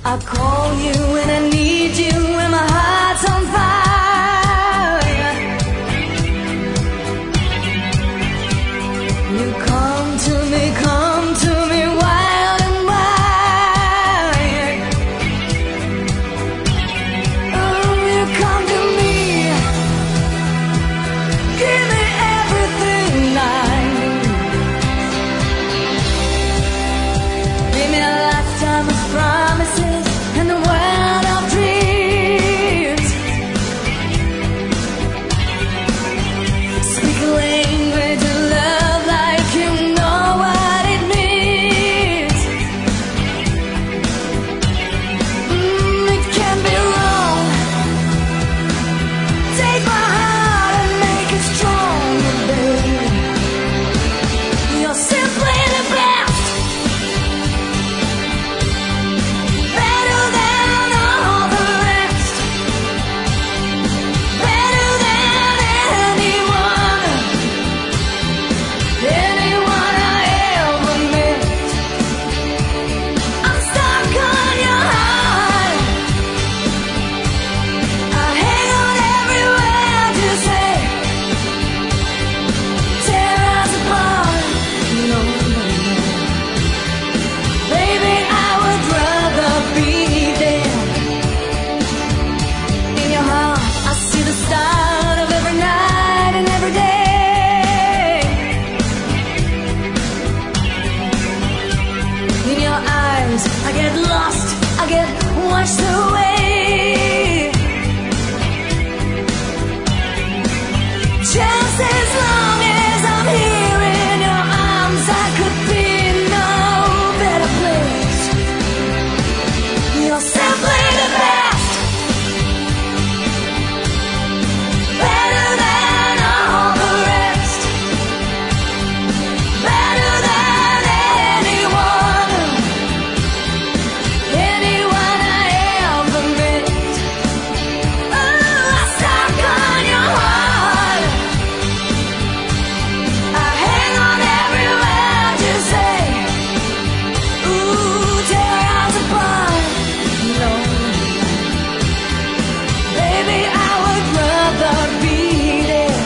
I call you when I need you, and my heart's on fire. You come to me wild and wide. Oh, you come to me, give me everything I need. Give me a lifetime of promises and the world of dreams. Speak a language of love like you know what it means. It can't be wrong. Take my heart and make it stronger, baby. You're simply the best. Better than all the rest. Better than anyone I ever met. I'm stuck on your heart. I hang on every word you say. Tear us apart. No, no, no. Baby, I would rather be there. In your heart, I see the start of every night and every day. In your eyes, I get lost, I get washed away. Just as long as I'm here in your arms, I could be in no better place. You're simply the best. Better than all the rest. Better than anyone I ever met. Oh, I'm stuck on your heart. I hang on every word you say. Ooh, tear us apart. No, baby, I would rather be there.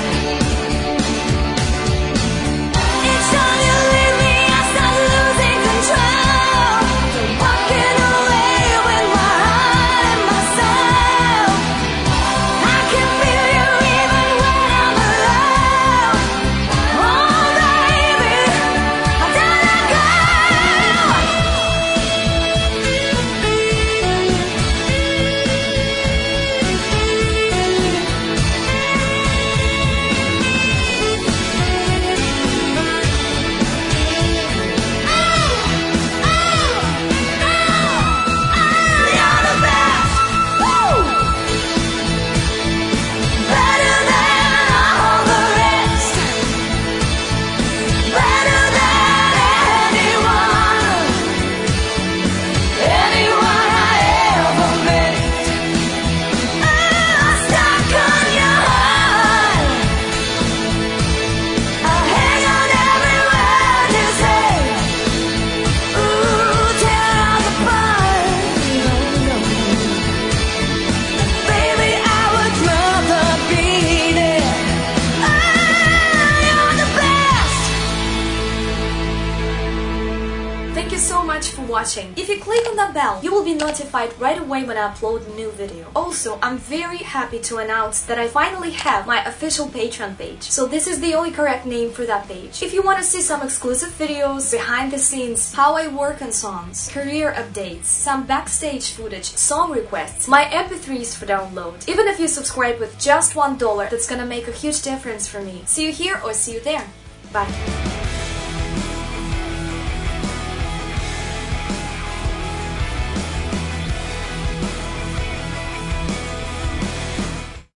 Each time you leave me, I start losing control. Walking away with my heart and my soul. I can feel you even when I'm alone. Oh, baby, I don't let go. You're the best. Woo! Better than all the rest. Better than anyone I ever met. I'm stuck on your heart. I hang on every word you say. Ooh, tear us apart. No, no, baby, I would rather be there. You're the best. Thank you so much for watching. If you click on that bell, you will be notified right away when I upload a new video. Also, I'm very happy to announce that I finally have my official Patreon page. So this is the only correct name for that page. If you want to see some exclusive videos, behind the scenes, how I work on songs, career updates, some backstage footage, song requests, my MP3s for download. Even if you subscribe with just $1, that's gonna make a huge difference for me. See you here or see you there. Bye.